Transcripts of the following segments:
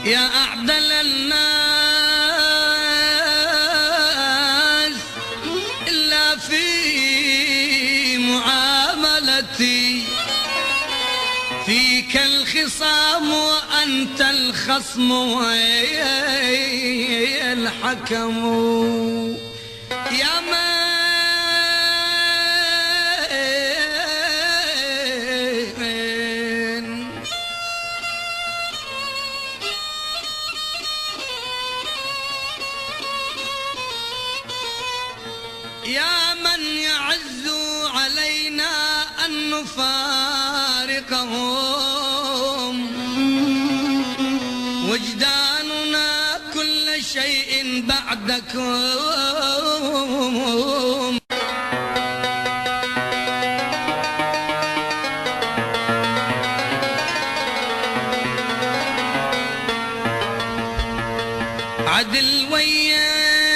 يا أعدل الناس إلا في معاملتي، فيك الخصام وأنت الخصم والحكم. يا من يعز علينا أن نفارقهم، وجداننا كل شيء بعدكم. عدل ويا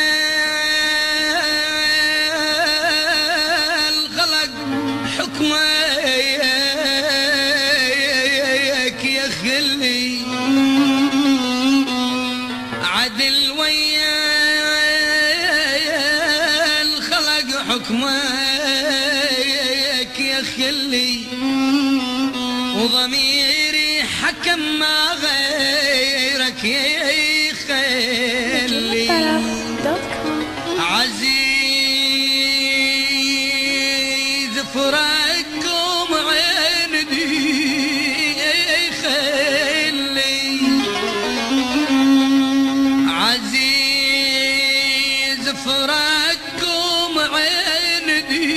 الخلق حكمك يا خلي، عدل ويا الخلق حكمك يا خلي، وضميري حكم ما غيرك يخلي. عزيز فراقكم عندي يخلي، عزيز فراقكم عندي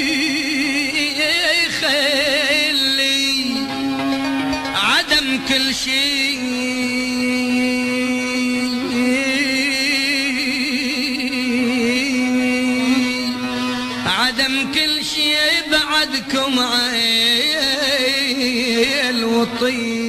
يخلي، عدم كل شيء عدم كل شيء بعدكم عيل وطيب.